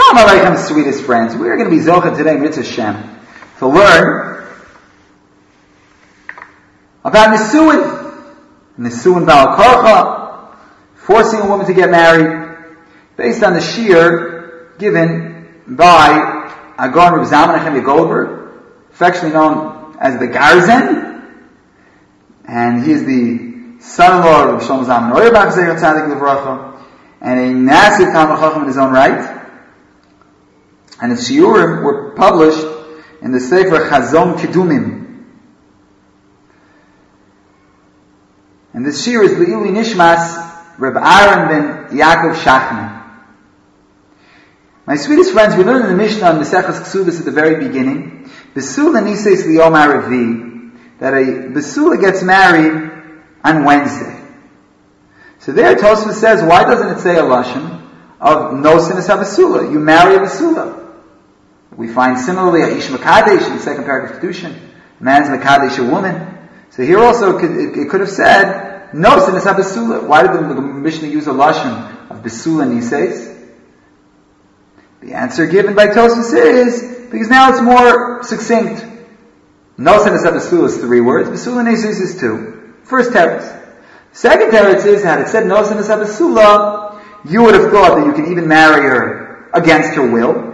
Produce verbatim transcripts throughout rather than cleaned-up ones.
Shalom Aleichem, sweetest friends. We are going to be Zocha today, Mitzvah Shem, to learn about Nisuin. Nisuin Baal Korcha, forcing a woman to get married, based on the shiur given by Agon Reb Zalman Nechemia Goldberg, affectionately known as the Garzen, and he is the son-in-law of Reb Shlomo Zalman Auerbach Zecher Tzadik Livracha, and a massive Talmid Chacham in his own right. And his shiurim were published in the Sefer Chazon Kedumim. And this shiur is Le'ili Nishmas Reb Aaron ben Yaakov Shachner. My sweetest friends, we learned in the Mishnah on Maseches Ksubas at the very beginning, Besula Nises Liyom Aravi, that a Besula gets married on Wednesday. So there Tosfos says, why doesn't it say a lashon of no sinas ha-Besula? You marry a Besula. We find similarly a Ish Makadesh in the second paragraph of Kedushin. A man's Makadesh a woman. So here also it could, it, it could have said, no sinas ha-Besula. Why did the, the Mishnah use a lashon of Besula Nises? The answer given by Tosfos is, because now it's more succinct. No sinas ha-Besula is three words, Besula Nises is two. First teretz. Second teretz is, had it said no sinas ha-Besula, you would have thought that you can even marry her against her will.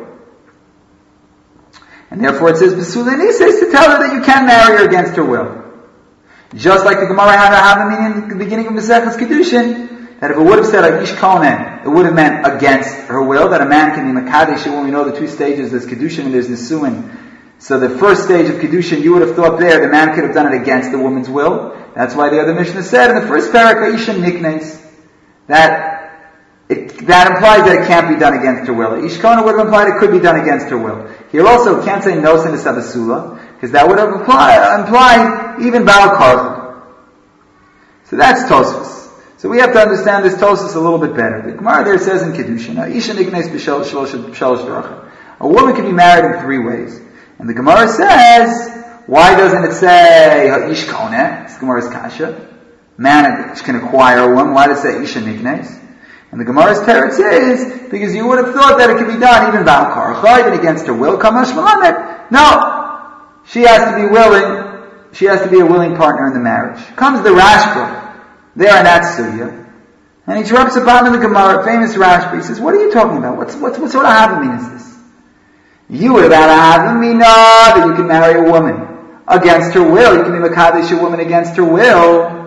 And therefore it says, Besula Nises, to tell her that you can marry her against her will. Just like the Gemara had a Havamim in the beginning of Maseches Kedushin, that if it would have said, Ish Konen, it would have meant against her will, that a man can be Makadesh, when we know the two stages, there's Kedushin and there's Nisuin. So the first stage of Kedushin, you would have thought there, the man could have done it against the woman's will. That's why the other Mishnah said in the first parak, Isha Niknes, that it, that implies that it can't be done against her will. Ishkona would have implied it could be done against her will. Here also, it can't say no sinas ha-Besula, because that would have implied, implied even Baal Korcha. So that's Tosfos. So we have to understand this Tosfos a little bit better. The Gemara there says in Kedushin, Isha Niknes b'shalosh drachim. A woman can be married in three ways. And the Gemara says, why doesn't it say Ish Koneh? It's Gemara's kasha. Man can acquire a woman. Why does it say Isha Niknes? And the Gemara's teretz is, because you would have thought that it could be done even Baal Korcha, even against her will. Kamash Malamed. No. She has to be willing, she has to be a willing partner in the marriage. Comes the Rashba, there in that sugya, and he drops upon in the Gemara, famous Rashba. He says, what are you talking about? What's, what's, what sort of Havamim is this? You would have had a Havamina that you can marry a woman against her will. You can be Makadesh a woman against her will.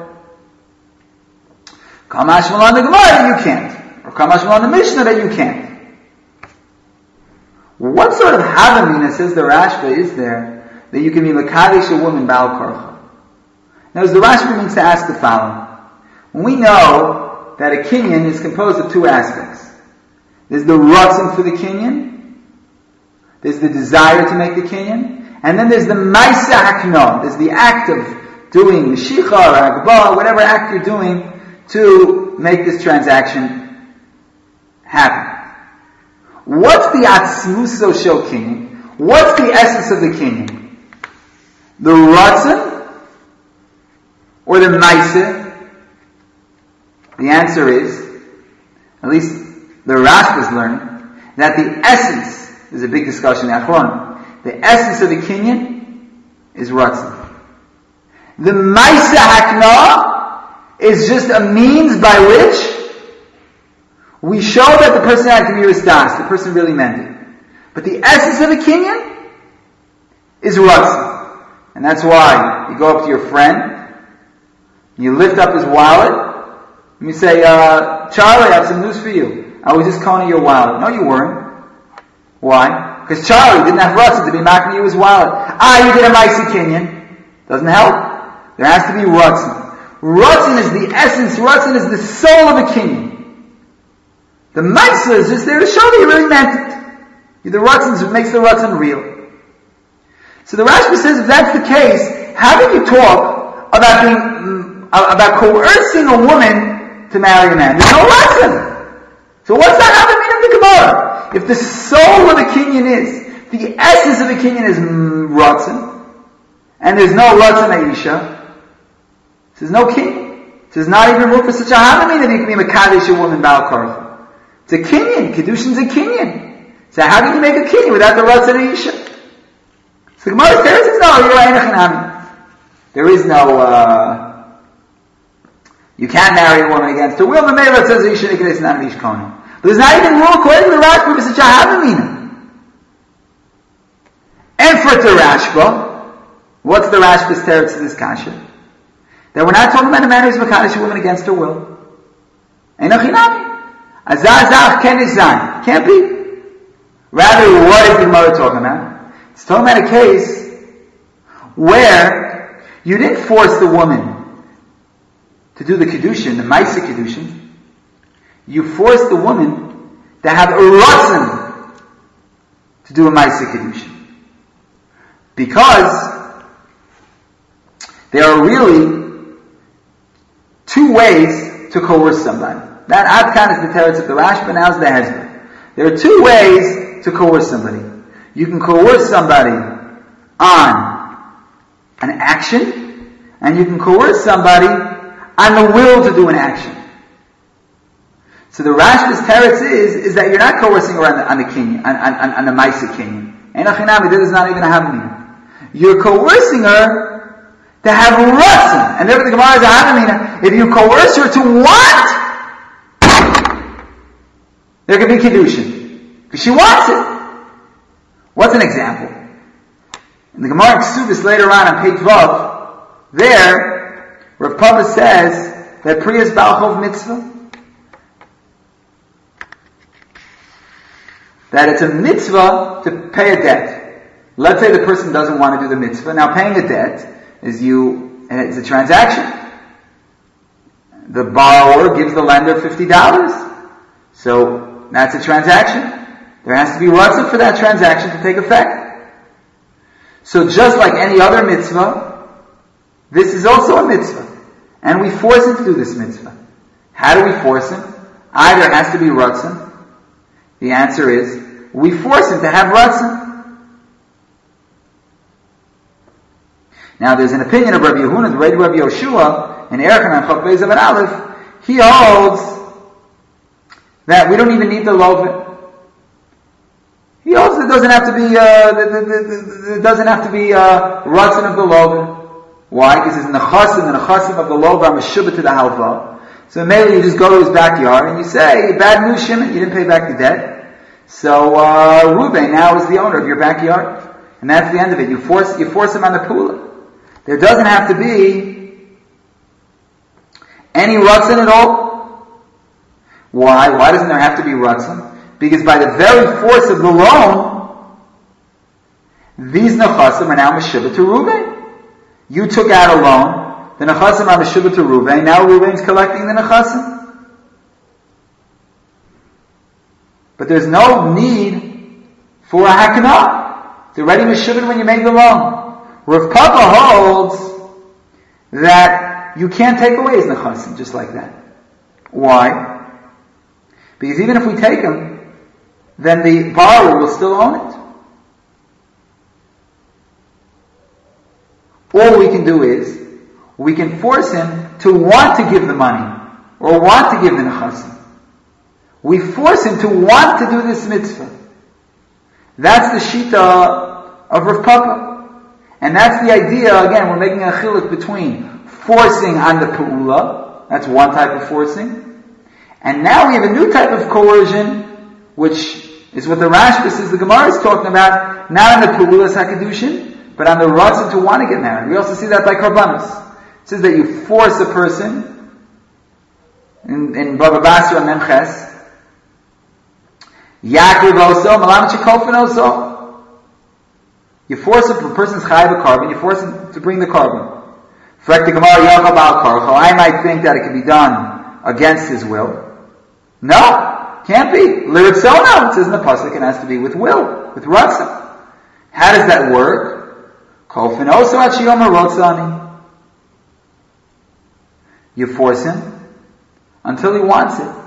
Kamash Malan the Gemara, you can't. Or Kamash Malan the Mishnah, that you can't. What sort of Havamina, says the Rashba, is there that you can be Makadesh a woman Baal Korcha? Now, as the Rashba means to ask the following. When we know that a kinyan is composed of two aspects. There's the ratzon for the kinyan, there's the desire to make the kinyan, and then there's the Maisa Hakno, there's the act of doing Meshicha or Agbah, whatever act you're doing to make this transaction happen. What's the Atzmuso Shel Kinyan? What's the essence of the kinyan? The Ratzon or the Maisa? The answer is, at least the Rashba is learning, that the essence, there's a big discussion in Achron, the essence of the kinyan is Ratzon. The Maisa Hakna is just a means by which we show that the person had Gemiras Das, the person really meant it. But the essence of the kinyan is Ratzon. And that's why you go up to your friend, you lift up his wallet, and you say, uh, Charlie, I have some news for you. I was just counting your wallet. No, you weren't. Why? Because Charlie didn't have Ratzon to be knocking you his wallet. Ah, you did a Maisa kinyan. Doesn't help. There has to be Ratzon. Ratzon is the essence, Ratzon is the soul of a kinyan. The Maisa is just there to show that you really meant it. The Ratzon makes the Ratzon real. So the Rashba says, if that's the case, how can you talk about being, uh, about coercing a woman to marry a man? There's no Ratzon. So what's that Havamina of the Gemara? If the soul of the kinyan is, the essence of the kinyan is Ratzon, and there's no Ratzon Aisha, there's no kinyan. There's not even room for such a Havamina that you can be Makadesh a woman Baal Korcha. It's a kinyan. Kedushin's a kinyan. So how can you make a kinyan without the Ratzon of Isha? So the Gemara says, no, you're Einachanami. There is no, uh, you can't marry a woman against her will, but Mela says Isha Nikres Nam Ish Kohen. But there's not even rule according to the Rashba, it's such a Havamina. And for the Rashba, what's the Rashba's teretz to this kasha? That we're not talking about a man who's Makadosh a woman against her will. Einachinami. Azazach ken izan. Can't be. Rather, what is the Gemara talking about? It's talking about a case where you didn't force the woman to do the Kedushin, the Maisa Kedushin. You forced the woman to have a ratzon to do a Maisa Kedushin. Because there are really two ways to coerce somebody. That Adkan is the teretz of the Rashba, now is the Hezbollah. There are two ways to coerce somebody. You can coerce somebody on an action, and you can coerce somebody on the will to do an action. So the Rashba's teretz is, is that you're not coercing her on the, on the kinyan, on, on, on the Maisa kinyan. Einachinami, that is not even a havamina. You're coercing her to have ratzon. And therefore the Gemara is a havamina. If you coerce her to what? There could be Kedushin. Because she wants it. What's an example? In the Gemara in Ksubis later on on page Vav, there, Rav Papa says that Priyas Balchov mitzvah, that it's a mitzvah to pay a debt. Let's say the person doesn't want to do the mitzvah. Now paying a debt is you, it's a transaction. The borrower gives the lender fifty dollars. So that's a transaction. There has to be ratzon for that transaction to take effect. So just like any other mitzvah, this is also a mitzvah. And we force him to do this mitzvah. How do we force him? Either it has to be ratzon. The answer is, we force him to have ratzon. Now there's an opinion of Rabbi Yehuda, the Rabbi Yoshua, in Erechon and Chok Beis Aleph Aleph. He holds that we don't even need the loven. He also doesn't have to be, uh, the, the, the, the, doesn't have to be, uh, ratzon of the loven. Why? Because it's in the chasim, and the chasim of the loven are meshubah to the halva. So maybe you just go to his backyard and you say, bad news, Shimon, you didn't pay back the debt. So, uh, Reuben now is the owner of your backyard. And that's the end of it. You force, you force him on the pula. There doesn't have to be any ratzon at all. Why? Why doesn't there have to be ratzon? Because by the very force of the loan, these nechasim are now meshubah to Reuben. You took out a loan, the nechasim are meshubah to Reuben, now Reuben's collecting the nechasim. But there's no need for a hakana. It's already meshubah when you made the loan. Rav Papa holds that you can't take away his nechasim just like that. Why? Because even if we take them, then the borrower will still own it. All we can do is, we can force him to want to give the money, or want to give the nechasim. We force him to want to do this mitzvah. That's the shita of Rav Papa. And that's the idea, again, we're making a chiluk between forcing on the pe'ula, that's one type of forcing, and now we have a new type of coercion, which is what the Rashba says the Gemara is talking about, not on the Pe'ulas HaKedushin, but on the ratzon to want to get married. We also see that by Karbanos. It says that you force a person, in, in Baba Basra and Memches, Yaakov also, Malam Chekofin also. You force a, a person's chayav a carbon, you force him to bring the carbon. Frek the Gemara Yochab al Karcho, I might think that it can be done against his will. No. Can't be. Liritzona, it says in the pasuk, it has to be with will, with ratzon. How does that work? Kofin also at shiyom rotzani. You force him until he wants it.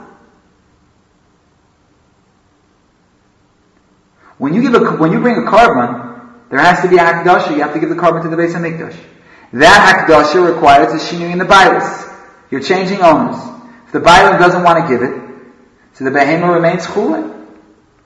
When you give a, when you bring a carbon, there has to be a hakdasha. You have to give the carbon to the Beis Hamikdash. That hakdasha requires a shinui in the bilas. You're changing owners. If the bailam doesn't want to give it, so the behema remains chulin. So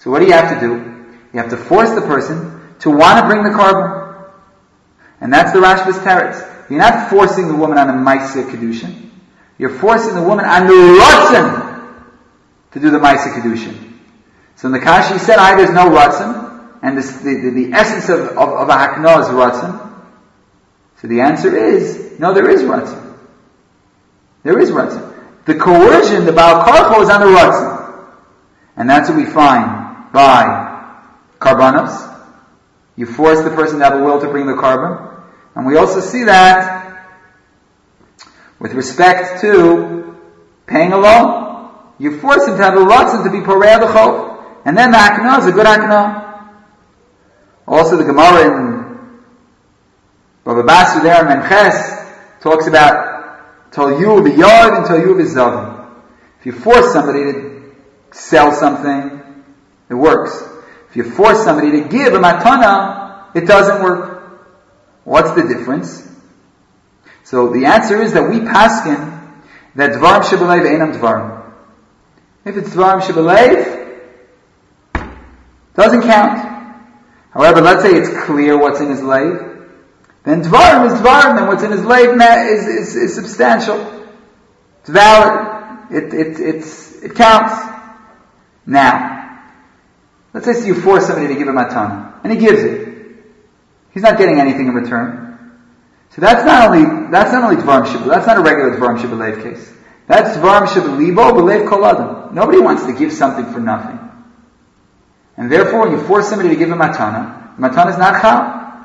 So what do you have to do? You have to force the person to want to bring the carbon. And that's the Rashba's teretz. You're not forcing the woman on a Maisa Kedushin. You're forcing the woman on the Ratzon to do the Maisa Kedushin. So in the Kashi he said, I, there's no Ratzon, and this, the, the, the essence of, of, of a Hakna is Ratzon. So the answer is, no, there is Ratzon. There is Ratzon. The coercion, the Baal Karcho, is on the Ratzon. And that's what we find by Karbanos. You force the person to have a will to bring the carbon. And we also see that with respect to paying a loan. You force him to have a Ratzon to be Porei the Chol. And then the Hakna is a good Hakna. Also the Gemara in Baba Basu there, Menches, talks about Tol Yu b'Yard and Tol Yu b'Zavim. If you force somebody to sell something, it works. If you force somebody to give a matana, it doesn't work. What's the difference? So the answer is that we paskin that dvarim shebelev einam dvarim. If it's dvarim shebelev, doesn't count. However, let's say it's clear what's in his leiv, then dvarim is dvarim, and what's in his leiv is, is, is substantial. It's valid. It, it, it's, it counts. Now, let's say so you force somebody to give a matana, and he gives it. He's not getting anything in return. So that's not only that's not only dvarim shebelev. That's not a regular dvarim shebelev case. That's dvarim shebelibo belev kol adam. Nobody wants to give something for nothing, and therefore, when you force somebody to give a matana, the matana is not chal,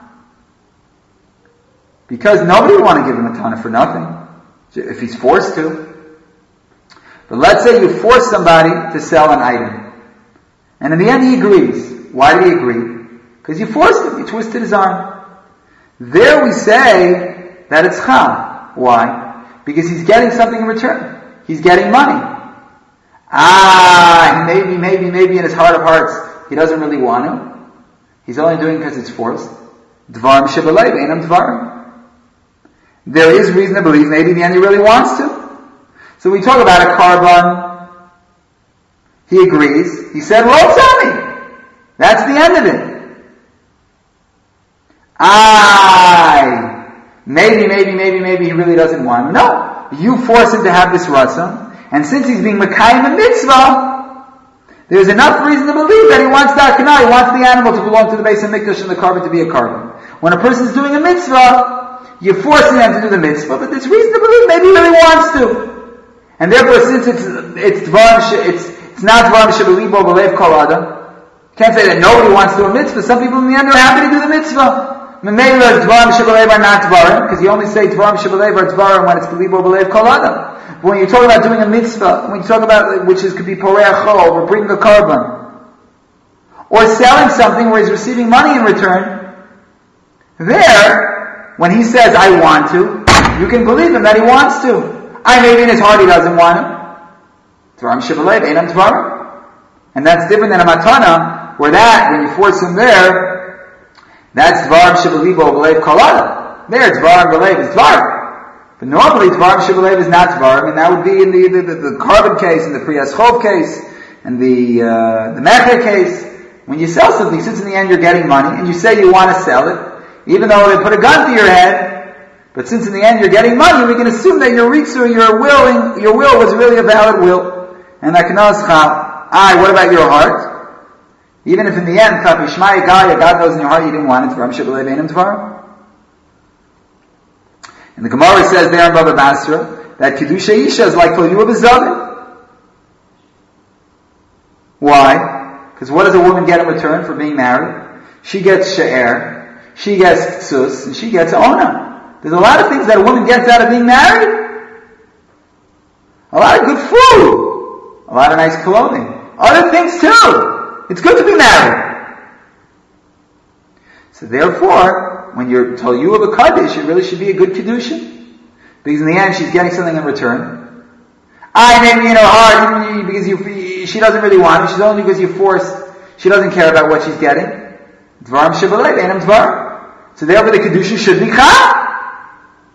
because nobody would want to give a matana for nothing if he's forced to. But let's say you force somebody to sell an item, and in the end he agrees. Why did he agree? Because you forced him, you twisted his arm. There we say that it's chal. Why? Because he's getting something in return. He's getting money. Ah, maybe, maybe, maybe in his heart of hearts, he doesn't really want to. He's only doing it because it's forced. Dvarim shebelev, einam dvarim. There is reason to believe maybe in the end he really wants to. So we talk about a carbon. He agrees. He said, well, tell me. That's the end of it. I maybe, maybe, maybe, maybe he really doesn't want him. No. You force him to have this ratzon, and since he's being Mekayim a mitzvah, there's enough reason to believe that he wants that kana, he wants the animal to belong to the base of Mikdash and the carbon to be a carbon. When a person's doing a mitzvah, you're forcing them to do the mitzvah, but there's reason to believe maybe he really wants to. And therefore, since it's it's dvarim, it's it's not dvarim shebelibo belev kol adam, you can't say that nobody wants to do a mitzvah. Some people in the end are happy to do the mitzvah. Memela dvarim shebelev are not dvarim, because you only say dvarim shebelev are dvarim when it's belibo belev kol adam. But when you talk about doing a mitzvah, when you talk about which is could be porei chol or bringing a carbon, or selling something where he's receiving money in return, there, when he says I want to, you can believe him that he wants to. I maybe in his heart he doesn't want him. Dvarim shebelev einam dvarim, and that's different than a matana, where that when you force him there, that's dvarim shebelibo belev kol adam. There, dvarim belev is dvarim. But normally, dvarim shebelev is not dvarim, and that would be in the the, the, the carbon case, and the priyas chov case, and the uh, the mecher case. When you sell something, since in the end you're getting money, and you say you want to sell it, even though they put a gun to your head, but since in the end you're getting money, we can assume that your ritzu, your willing, your will was really a valid will, and that kana is chal. Aye, what about your heart? Even if in the end, God knows in your heart you didn't want it, dvarim shebelev einam dvarim. And the Gemara says there in Baba Basra that Kedusha Isha is like Tol Yu b'Zavim. Why? Because what does a woman get in return for being married? She gets She'er, she gets Ktsus, and she gets Ona. There's a lot of things that a woman gets out of being married. A lot of good food. A lot of nice clothing. Other things too. It's good to be married. So therefore, when you're told you have a kaddish, it really should be a good kedusha, because in the end she's getting something in return. I maybe in her heart because you, she doesn't really want it. She's only because you forced. She doesn't care about what she's getting. Dvarim shebelev einam dvarim. So therefore the kedusha should be chal,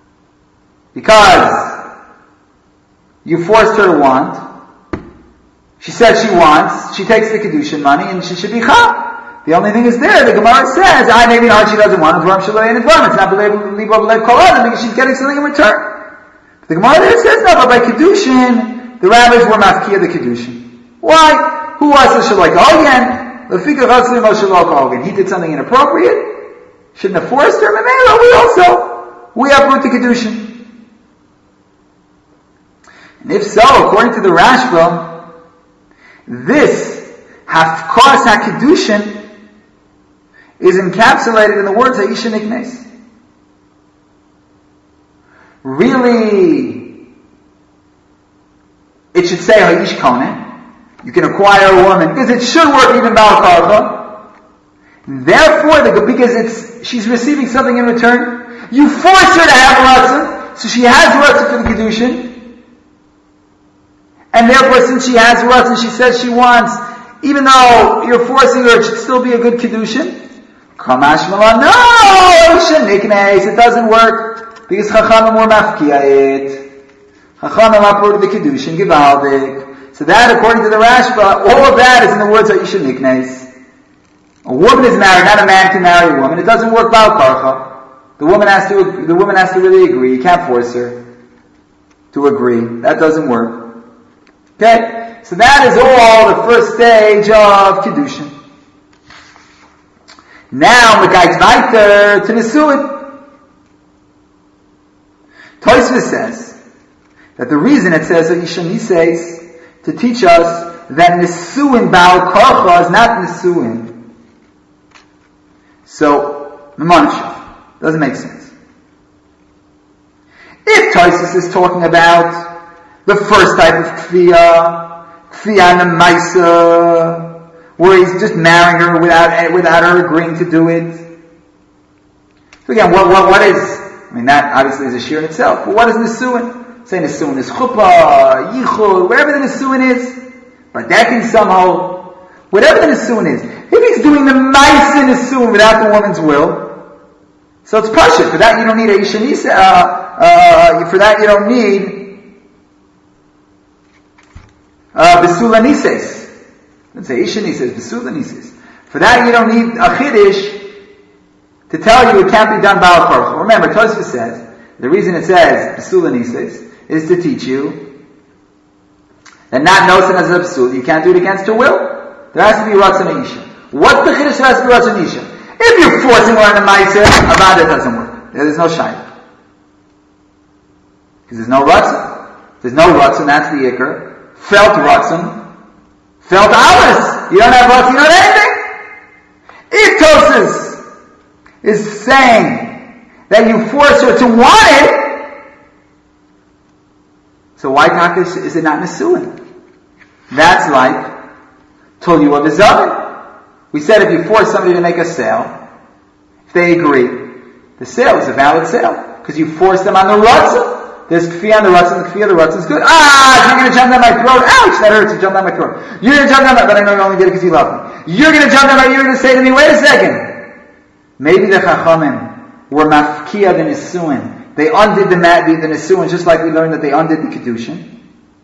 because you forced her to want, She says she wants, she takes the Kedushin money, and she should be Chal. The only thing is there, the Gemara says, I maybe not, she doesn't want it, it's not believe Kol Adam, because she's getting something in return. The Gemara there says, no, but by Kedushin, the rabbis were mafkia the Kedushin. Why? Who was the Shalok Hogan? He did something inappropriate, shouldn't have forced her, but we also, we uproot the Kedushin. And if so, according to the Rashba, this Hafkas HaKedushin is encapsulated in the words Ha'isha Niknes. Really, it should say Ha'ish Konen. You can acquire a woman, because it should work even Baal Karcha. Therefore, the, because it's, she's receiving something in return, you force her to have Ratzon, so she has Ratzon for the Kedushin. And therefore, since she has Ratzon, she says she wants, even though you're forcing her, it should still be a good Kedushin. Kamash Malan, no! It doesn't work, because Chachamim were mafkiyah. Chachamim uprooted the Kedushin, Givaldik. So that, according to the Rashba, all of that is in the words of Isha Niknes. A woman is married, not a man can marry a woman. It doesn't work Baal Karcha. The woman has to, the woman has to really agree. You can't force her to agree. That doesn't work. Okay? So that is all the first stage of Kedushin. Now, the guy's weiter to Nesuin. Tosfos says that the reason it says that Isha Nises to teach us that Nesuin Baal Karcha is not Nesuin. So, Mamonashav. Doesn't make sense. If Tosfos is talking about the first type of Kfiyah, Kfiyah Nemaisa, where he's just marrying her without without her agreeing to do it. So again, what what what is? I mean, that obviously is a shir in itself. But what is Nesuin? Say Nesuin is chuppah, yichud, wherever the Nesuin is, but that can somehow, whatever the Nesuin is. If he's doing the ma'aseh Nesuin without the woman's will, so it's pashut. For that you don't need a Isha Nisa. Uh, uh, for that you don't need uh, Besula Nises. Let's say Isha Nises, Besula Nises. For that you don't need a Chiddush to tell you it can't be done Baal Karcha. Remember, Tosfos says, the reason it says Besula Nises is to teach you that not nosen as a Besul, you can't do it against her will. There has to be Ratzon Isha. What's the Chiddush that has to be Ratzon Isha? If you're forcing her on the Ma'aser, about it doesn't work. There's no Shayla. Because there's no Ratzon. There's no Ratzon, that's the Iker. Felt Ratzon. Felt Alis. You don't have Ratzon, you don't have anything. If Tosfos is saying that you force her to want it, so why Takas is it not Nesuin? That's like told you of the Zavin. We said if you force somebody to make a sale, if they agree, the sale is a valid sale because you force them on the Ratzon. There's Kfiyah on the Ratzon, the Kfiyah on the Ratzon is good. Ah, you're going to jump down my throat. Ouch, that hurts to jump down my throat. You're going to jump down my, but I know you only did it because you love me. You're going to jump down my, you're going to say to me, wait a second. Maybe the Chachamim were mafkiyah the Nesuin. They undid the, the, the Nesuin just like we learned that they undid the Kedushin.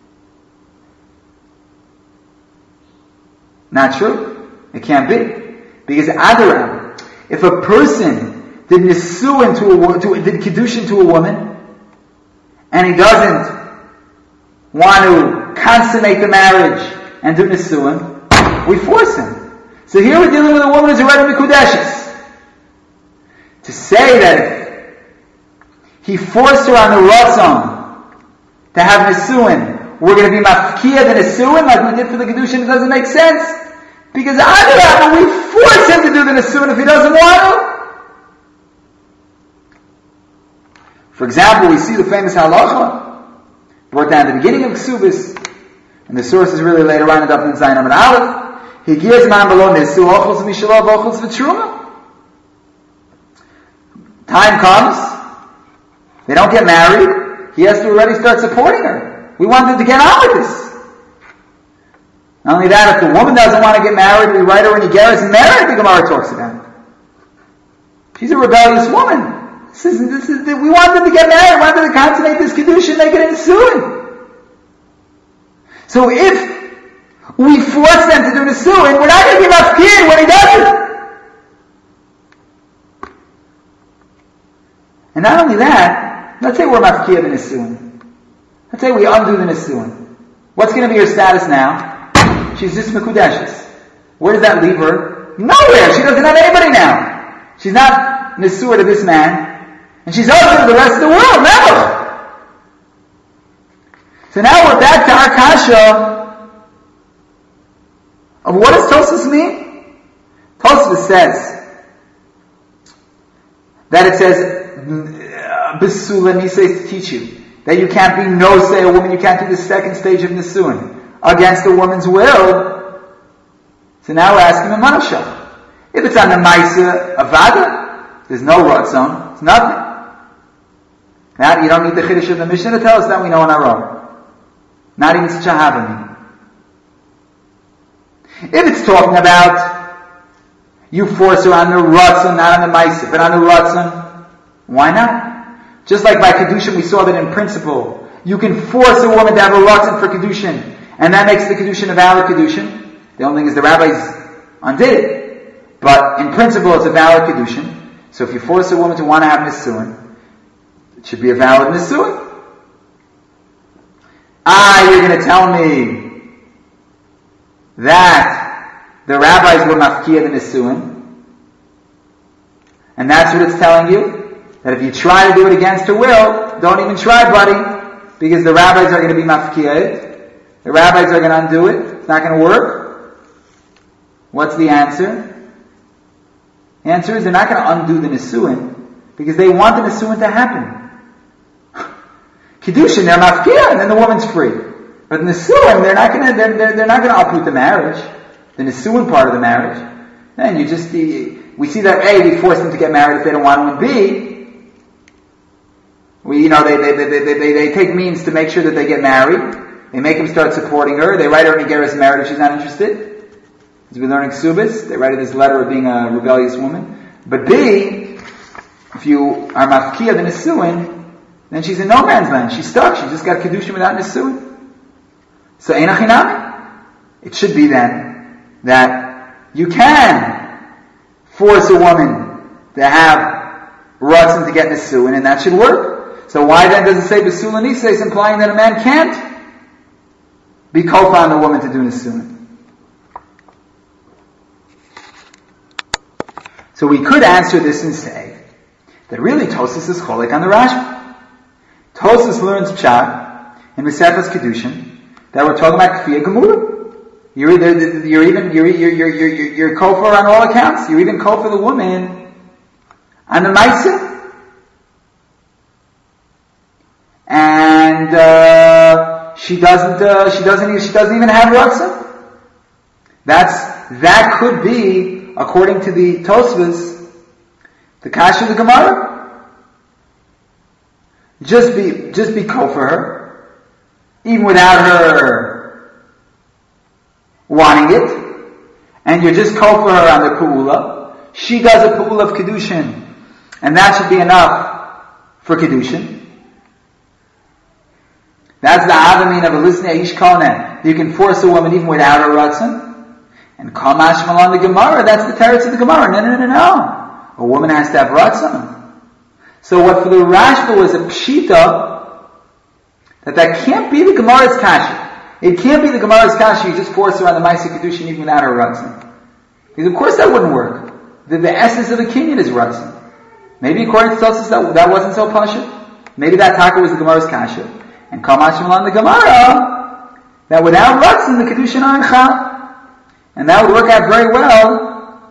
Not true. It can't be. Because Adarab, if a person did Nesuin to a to, did Kedushin to a woman, and he doesn't want to consummate the marriage and do Nesuin, we force him. So here we're dealing with a woman who's already Mekudeshes. To say that if he forced her on the Ratzon to have Nesuin, we're going to be mafkiyah the Nesuin like we did for the Kedushin, it doesn't make sense. Because either when we force him to do the Nesuin if he doesn't want to. For example, we see the famous halacha brought down at the beginning of Ksubis, and the source is really later on in Daf Zayin Amud Aleph. He gives man below Nesu ochos v'shalav ochos v'truma. Time comes, they don't get married, he has to already start supporting her. We want them to get on with this. Not only that, if the woman doesn't want to get married, we write her in Yigeres and marry, the Gemara talks about it. She's a rebellious woman. This is, this is, we want them to get married, we want them to consummate this Kedushin, make it into Nesuin. So if we force them to do Nisuin, we're not going to be mafkir when he does it. And not only that, let's say we're mafkir the Nisuin. Let's say we undo the Nisuin. What's going to be her status now? She's just Mekudeshes. Where does that leave her? Nowhere! She doesn't have anybody now. She's not Nisur to this man, and she's also to the rest of the world, never! So now we're back to our kasha of what does Tosfos mean? Tosfos says that it says Besula Nisei to teach you that you can't be no say a woman, you can't do the second stage of Nisuin against a woman's will. So now we're asking the Manasha. If it's on the Maisa Avada, there's no Ratzon, it's nothing. Now you don't need the Chiddush of the Mishnah to tell us that, we know on our own. Not even such a Havani. If it's talking about you force her on the Ratzon, not on the Maisa, but on the Ratzon, why not? Just like by Kedushin, we saw that in principle, you can force a woman to have a Ratzon for Kedushin, and that makes the Kedushin a valid Kedushin. The only thing is the rabbis undid it. But in principle, it's a valid Kedushin. So if you force a woman to want to have Nisuin, it should be a valid Nisuin. Ah, you're going to tell me that the rabbis were mafkir the Nisuin. And that's what it's telling you. That if you try to do it against her will, don't even try, buddy. Because the rabbis are going to be mafkir. The rabbis are going to undo it. It's not going to work. What's the answer? The answer is they're not going to undo the Nisuin because they want the Nisuin to happen. Kedushin, they're mafkir, and then the woman's free. But Nisuin, they're not going to they're, they're, they're not going to uproot the marriage, the Nisuin part of the marriage. Then you just we see that A, we force them to get married if they don't want to, and B, we you know they they they they they, they take means to make sure that they get married. They make him start supporting her. They write her an Igeris married if she's not interested. As we learn in Ksubis, they write her this letter of being a rebellious woman. But B, if you are mafkiyah the Nisuin, then she's in no man's land. She's stuck. She just got Kedushin without Nisuin. So Ein Achinami. It should be then that you can force a woman to have Ratzon to get Nisuin, and that should work. So why then does it say Besula Nisei, implying that a man can't be kofa on the woman to do Nisuin? So we could answer this and say that really Tosfos is cholik on the Rashba. Tosfos learns pshat in Mesechus Kedushin that we're talking about kfiyah gemura. You're either you're even you're you're you're you're, you're kofa on all accounts. You're even kofa the woman on the ma'aseh, and uh, she doesn't uh, she doesn't she doesn't even have ratzon. That's that could be. According to the Tosfos, the kasha of the Gemara, just be just be kol for her, even without her wanting it, and you're just kol for her on the pu'ula. She does a pu'ula of kedushin, and that should be enough for kedushin. That's the avamin of a listener ish konen. You can force a woman even without her ratzon. And Kamash Malan the Gemara, that's the teretz of the Gemara. No, no, no, no. A woman has to have ratzon. So what for the Rashba was a pshita, that that can't be the Gemara's kasha. It can't be the Gemara's kasha, you just force her on the Maaseh Kedushin even without her ratzon. Because of course that wouldn't work. The, the essence of the kinyan is ratzon. Maybe according to Tosfos that, that wasn't so pasha. Maybe that taka was the Gemara's kasha. And Kamash Malan the Gemara, that without ratzon the Kedushin aren't chal. And that would work out very well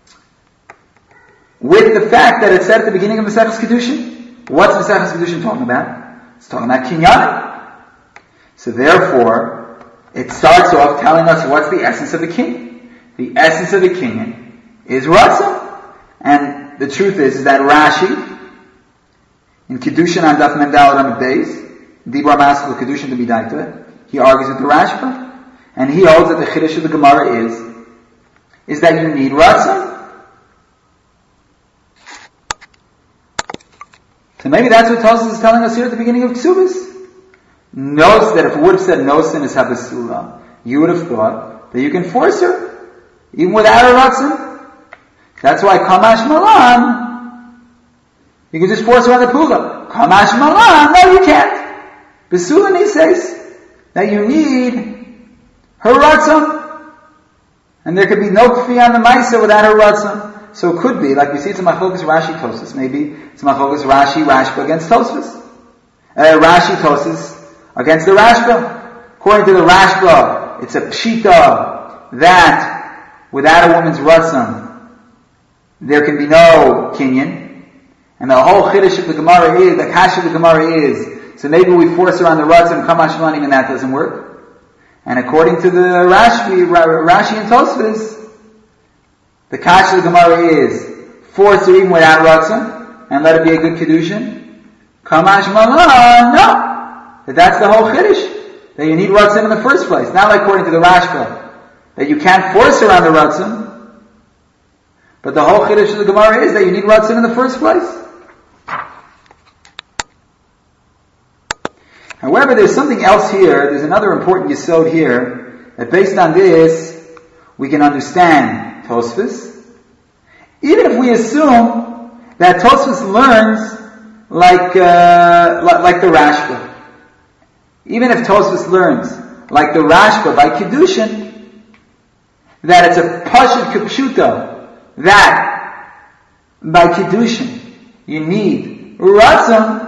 with the fact that it said at the beginning of Mesechus Kedushin. What's Mesechus Kedushin talking about? It's talking about kinyan. So therefore, it starts off telling us what's the essence of the kinyan. The essence of the kinyan is ratzon. And the truth is, is that Rashi, in Kedushin on Daf Mendal Ramad Beis, Dibur Maskul Kedushin to be daita, he argues with the Rashba. And he holds that the chiddush of the Gemara is, is that you need ratzon. So maybe that's what Tosfos is telling us here at the beginning of Ksubis. Notes that if it would have said no sin is habasula, you would have thought that you can force her, even without a ratzon. That's why Kamash Malan, you can just force her on the pula. Kamash Malan, no you can't. Besulani says that you need her ratzon. And there could be no kfi on the Maisa without her ratzon. So it could be, like we see it's a Machlokas Rashi Tosfos. Maybe it's a Machlokas Rashi Rashba against Tosfos. Uh, Rashi Tosfos against the Rashba. According to the Rashba, it's a pshita that without a woman's ratzon, there can be no kinyan. And the whole chiddush of the Gemara is, the kash of the Gemara is, so maybe we force her on the ratzon, kamash manim, and that doesn't work. And according to the Rashi, Rashi and Tosfos, the kash of the Gemara is force her even without ratzon and let it be a good kedushin. Kamash malan, no, that that's the whole chiddush, that you need ratzon in the first place. Not like according to the Rashba, that you can't force her on the ratzon, but the whole chiddush of the Gemara is that you need ratzon in the first place. However, there's something else here, there's another important yesod here, that based on this, we can understand Tosfos. Even if we assume that Tosfos learns like, uh, like, like the Rashba. Even if Tosfos learns like the Rashba by Kedushin, that it's a Pashut Kipshuta, that by Kedushin you need Ratzon.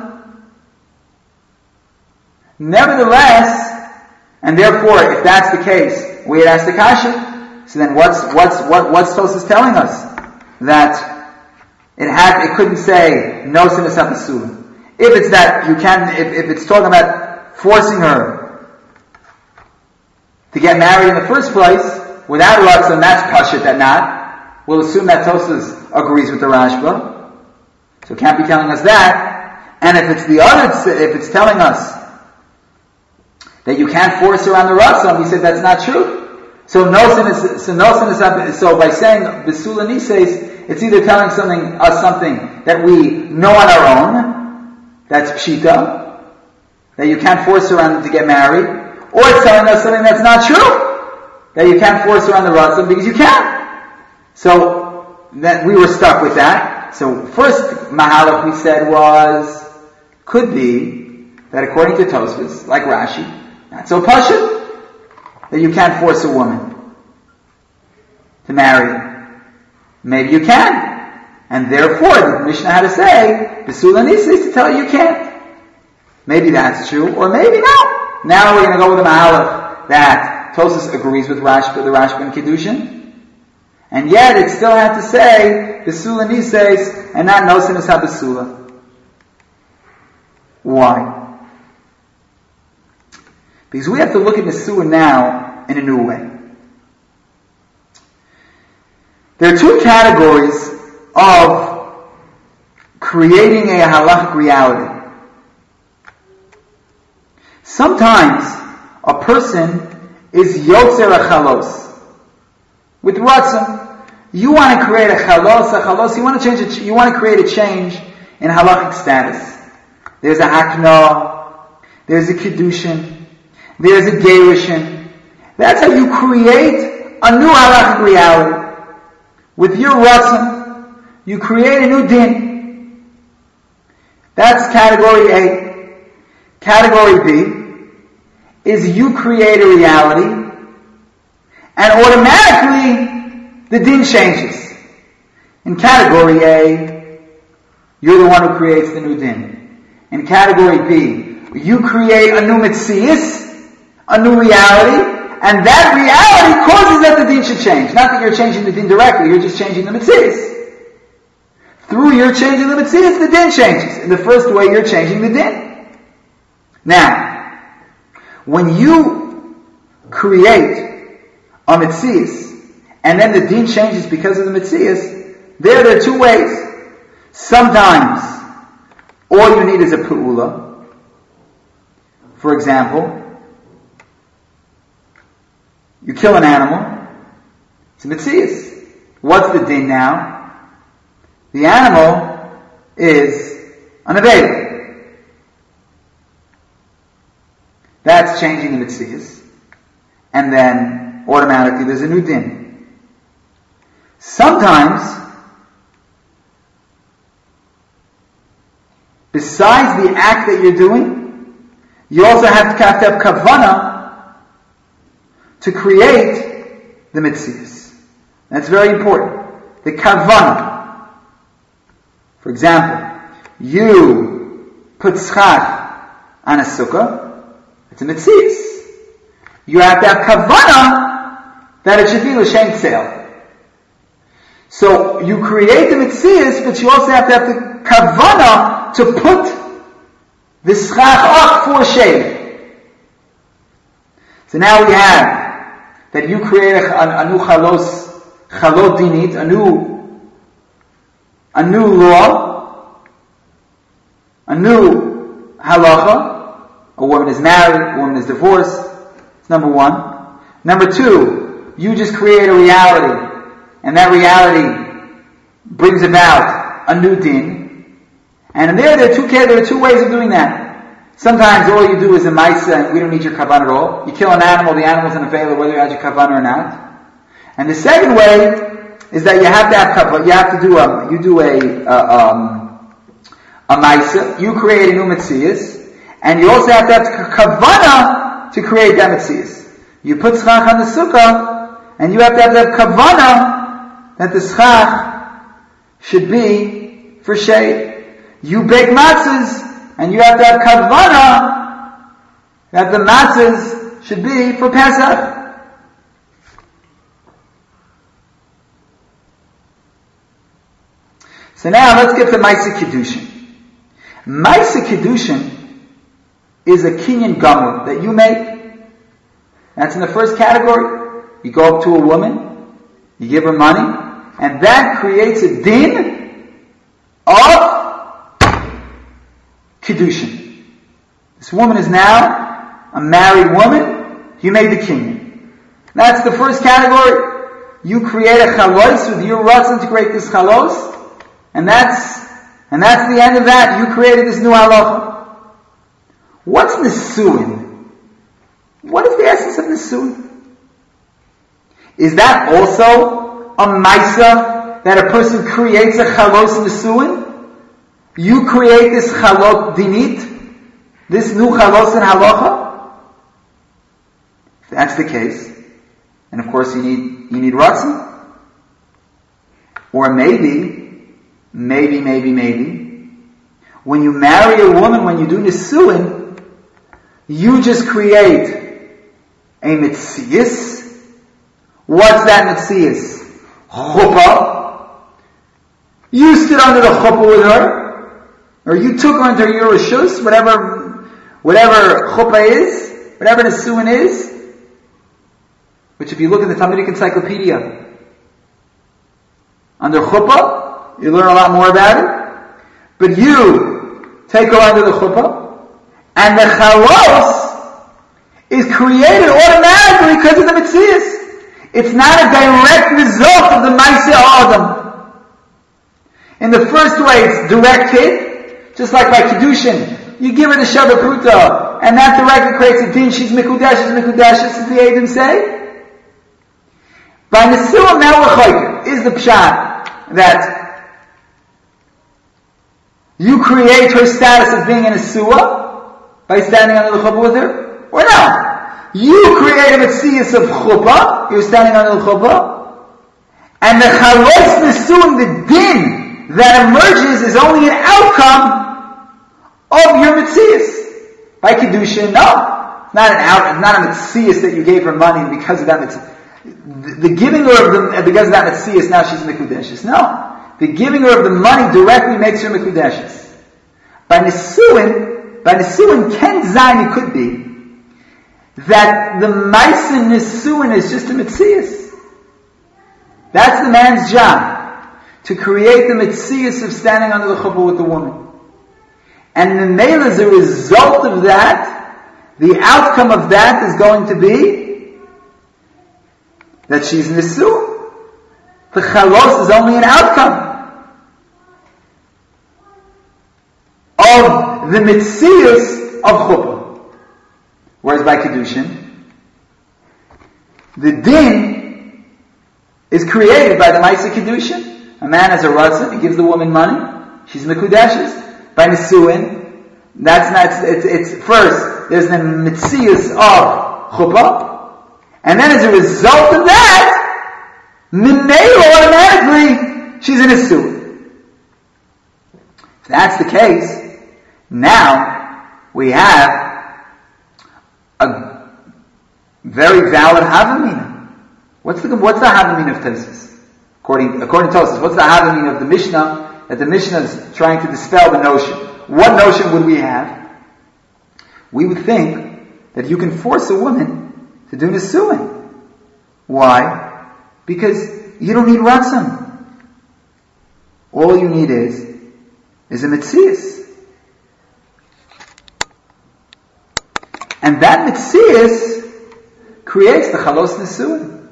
Nevertheless, and therefore, if that's the case, we had asked the kasha. So then, what's what's what what's Tosfos telling us? That it had it couldn't say no sinas hapasula. If it's that you can, if, if it's talking about forcing her to get married in the first place without ratzon, that's pashut that not. We'll assume that Tosfos agrees with the Rashba, so it can't be telling us that. And if it's the other, if it's telling us that you can't force her on the ratzon, we said that's not true. So no sin is, so no sin is, so by saying Besula Nises, it's either telling something, us something that we know on our own, that's pshita, that you can't force her on to get married, or it's telling us something that's not true, that you can't force her on the ratzon because you can. So, that we were stuck with that. So first mahalach we said was, could be, that according to Tosfos, like Rashi, not so pashut, that you can't force a woman to marry. Maybe you can. And therefore, the Mishnah had to say, Besula Nises to tell you you can't. Maybe that's true, or maybe no. Now we're going to go with the Mahalach that Tosfos agrees with Rashba, the Rashba and Kedushin. And yet it still had to say, Besula Nises, and not no sinas habesula. Why? Because we have to look at Nesua now in a new way. There are two categories of creating a halachic reality. Sometimes a person is yotzer a chalos with ratzon. You want to create a chalos, a chalos. You want to change it. You want to create a change in halachic status. There's a hakna. There's a kedushin. There's a gerushin. That's how you create a new halachic reality. With your ratzon, you create a new din. That's category A. Category B is you create a reality, and automatically the din changes. In category A, you're the one who creates the new din. In category B, you create a new metzius, a new reality, and that reality causes that the din should change. Not that you're changing the din directly, you're just changing the metzius. Through your changing the metzius, the din changes. In the first way, you're changing the din. Now, when you create a metzius, and then the din changes because of the metzius, there, there are two ways. Sometimes, all you need is a pu'ula. For example, you kill an animal, it's a metzius. What's the din now? The animal is an aveda. That's changing the metzius. And then automatically there's a new din. Sometimes, besides the act that you're doing, you also have to have to have kavanah to create the mitzvahs. That's very important. The kavanah. For example, you put schach on a sukkah, it's a mitzvah. You have to have kavanah that it should be l'shem tzeil. So you create the mitzvahs, but you also have to have the kavanah to put the schach up for shade. So now we have that you create a, a, a new chalos, chalot dinit, a new, a new law, a new halacha. A woman is married, a woman is divorced. That's number one. Number two, you just create a reality, and that reality brings about a new din. And there, there are two there are two ways of doing that. Sometimes all you do is a maisa, and we don't need your kavanah at all. You kill an animal, the animal's unavailable whether you have your kavanah or not. And the second way is that you have to have kavanah. You have to do a you do a uh, um, a maisa. You create a new mitzvahs, and you also have to have kavanah to create that mitzvahs. You put schach on the sukkah, and you have to have that kavanah that the schach should be for shade. You bake matzahs, and you have to have kavanah that the matzahs should be for Pesach. So now let's get to Maisa Kiddushin. Maisa Kiddushin is a kinyan gamur that you make. That's in the first category. You go up to a woman, you give her money, and that creates a din of Kiddushin. This woman is now a married woman. You made the kinyan. That's the first category. You create a chalos with your ratzon to create this chalos, and that's and that's the end of that. You created this new halacha. What's Nisuin? What is the essence of Nisuin? Is that also a maisa that a person creates a chalos Nisuin? You create this chalot dinit, this new chalos and halacha? If that's the case, and of course you need you need ratzon, or maybe, maybe, maybe, maybe, when you marry a woman, when you do nisuin, you just create a mitzias. What's that mitzias? Chuppah. You stood under the chuppah with her. Or you took her into your rishus, whatever, whatever chuppah is, whatever nisuin is, which if you look at the Talmudic Encyclopedia, under chuppah, you learn a lot more about it. But you take her under the chuppah, and the chalos is created automatically because of the mitzias. It's not a direct result of the Maaseh Adam. In the first way, it's directed. Just like by Kiddushin, you give her the Shabbat Pruta, and that directly creates a din, she's Mikudash, she's Mikudash, as the Eidim say. By Nisuim, now we're Chayk, is the Pshat, that you create her status of being a Nisuah, by standing under the Chuppah with her, or no? You create a Metzias of Chuppah, you're standing under the Chuppah, and the Chalos Nisuim, the din, that emerges is only an outcome of your mitzias. By Kiddushin, no. It's not an out, it's not a mitzias that you gave her money and because of that mitzias. The, the giving her of the, because of that mitzias, now she's mikudeshes. No. The giving her of the money directly makes her mikudeshes. By Nisuin, by Nisuin, Ken Zayin, it could be that the Maisa Nisuin is just a mitzias. That's the man's job. To create the mitzias of standing under the chuppah with the woman. And the male, as a result of that, the outcome of that is going to be that she's nisu. The chalos is only an outcome of the mitzias of chuppah. Whereas by Kiddushin, The din is created by the Ma'aseh Kedushin. A man has a ratzon, he gives the woman money, she's mekudeshes. By Nesuin, that's not, it's, it's, it's first, there's the mitzias of chuppah, and then as a result of that, minei automatically, she's in a Nesuin. If that's the case, now we have a very valid Havamina. What's the what's the Havamina of Tosfos? According according to Tosfos, what's the Havamina of the Mishnah? That the Mishnah is trying to dispel the notion. What notion would we have? We would think that you can force a woman to do Nesuin. Why? Because you don't need Ratzon. All you need is is a Metzias. And that Metzias creates the Chalos Nesuin.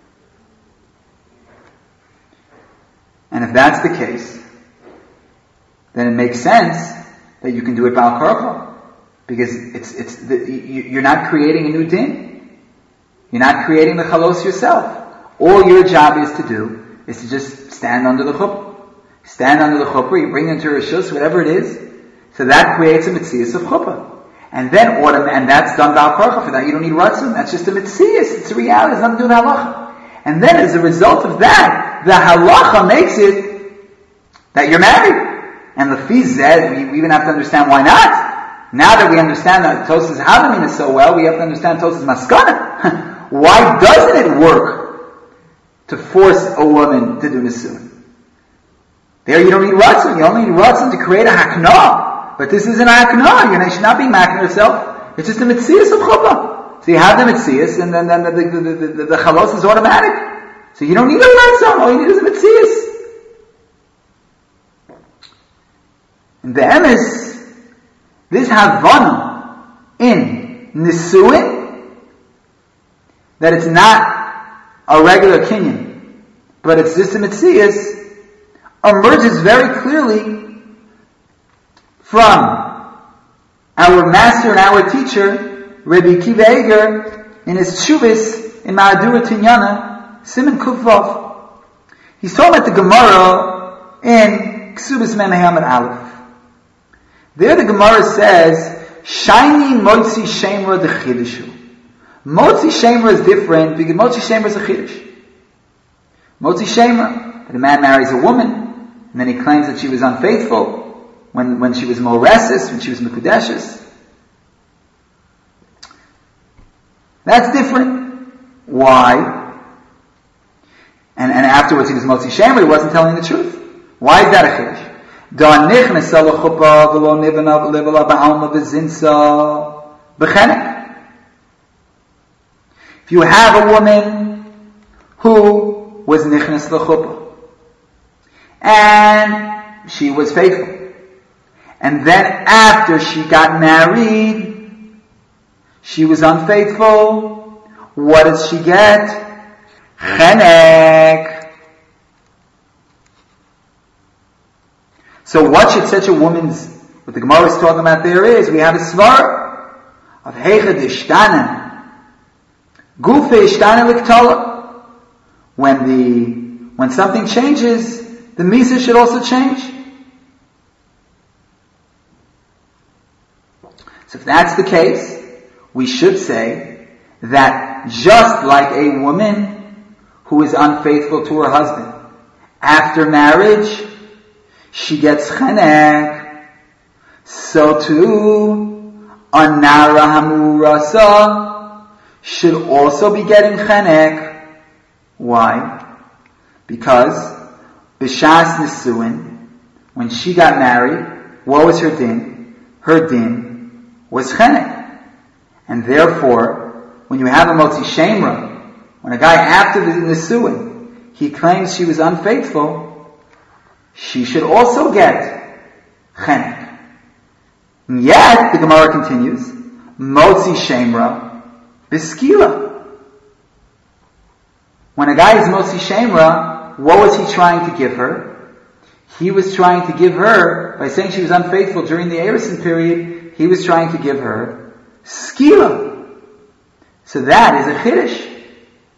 And if that's the case, then it makes sense that you can do it Bal Karcha. Because it's, it's the, you, you're not creating a new din. You're not creating the Chalos yourself. All your job is to do is to just stand under the chuppah. Stand under the chuppah, you bring into Rishus, whatever it is. So that creates a Metzias of chuppah. And then, autumn, and that's done Bal Karcha. For that you don't need Ratzon. That's just a Metzias. It's a reality. It's nothing to do with halacha. And then as a result of that, the halacha makes it that you're married. And the Fizeh, we, we even have to understand why not. Now that we understand that Tosfos Havamina so well, we have to understand Tosfos Maskana. Why doesn't it work to force a woman to do Nesuin? There you don't need Ratzon. You only need Ratzon to create a Haknah. But this isn't a Haknah. You should not be macking yourself. It's just a Metzias of Chuppah. So you have the Metzias, and then, then the, the, the, the, the Chalos is automatic. So you don't need a Ratzon. All you need is a Metzias. And the emes, this Havana in Nesuin, that it's not a regular kinyan, but it's just a Metzias, emerges very clearly from our master and our teacher, Rabbi Akiva Eger, in his Tshuvos in Ma'adura Tinyana, Siman Kufvav. He's talking about the Gemara in Ksubas Mem Hamad Aleph. There the Gemara says, Shiny Motzi Shemra de Chidushu. Motzi Shemra is different because Motzi Shemra is a Chidush. Motzi Shemra, that a man marries a woman, and then he claims that she was unfaithful when, when she was Moresis, when she was Mekudeshes. That's different. Why? And, and afterwards he was Motzi Shemra, he wasn't telling the truth. Why is that a Chidush? If you have a woman who was nichnas l'chuppah and she was faithful, and then after she got married she was unfaithful, what does she get? Chenek. So what should such a woman's, what the Gemara is talking about there is, we have a svar of heichad ishtana, gufe ishtana liktala. When the, when something changes, the misa should also change. So if that's the case, we should say that just like a woman who is unfaithful to her husband, after marriage, she gets chenek, so too, a nara hamurasa should also be getting chenek. Why? Because b'shas nesuin, when she got married, what was her din? Her din was chenek. And therefore, when you have a motzi shemra, when a guy after the nesuin, he claims she was unfaithful, she should also get chenek. And yet, the Gemara continues, motzi shemra biskila. When a guy is motzi shemra, what was he trying to give her? He was trying to give her, by saying she was unfaithful during the Erusin period, he was trying to give her skila. So that is a chiddush.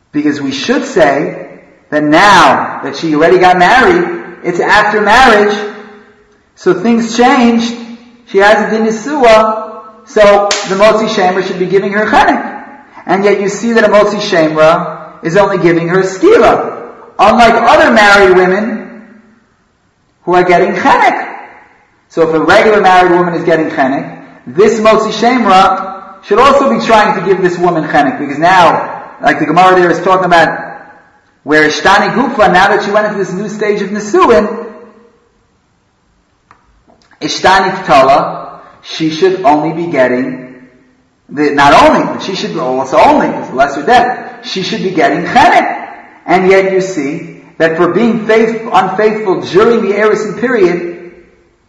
Because we should say that now that she already got married, it's after marriage, so things changed. She has a din Nisua, so the Motzi Shemra should be giving her chenek. And yet you see that a Motzi Shemra is only giving her skila, unlike other married women who are getting chenek. So if a regular married woman is getting chenek, this Motzi Shemra should also be trying to give this woman chenek, because now, like the Gemara there is talking about, where Ishtani Gufa, now that she went into this new stage of Nisuin, Ishtani Ktala, she should only be getting, the, not only, but she should also only, it's a lesser debt, she should be getting chenek. And yet you see that for being faithful, unfaithful during the Erusin period,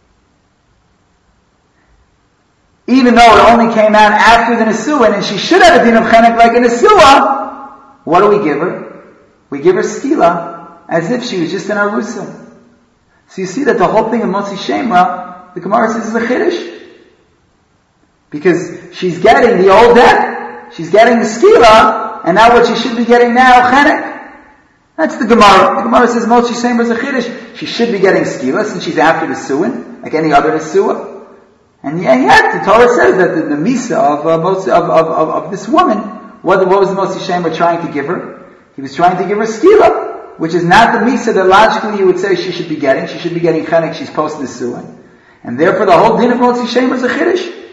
even though it only came out after the Nisuin, and she should have a din of chenek like a Nisua, what do we give her? We give her skila as if she was just an arusa. So you see that the whole thing of Motzi Shemra, the Gemara says, is a chiddush. Because she's getting the old debt, she's getting the skila, and now what she should be getting now, chenek. That's the Gemara. The Gemara says Motzi Shemra is a chiddush. She should be getting skila since she's after the Nisuin, like any other Nisua. And yet, the Torah says that the, the Misa of, uh, Motzi, of, of, of, of this woman, what, what was the Motzi Shemra trying to give her? He was trying to give her skila, which is not the Misa that logically you would say she should be getting. She should be getting chenek, she's post Nisuin. And therefore the whole din of Motzi Shemra is a chiddush.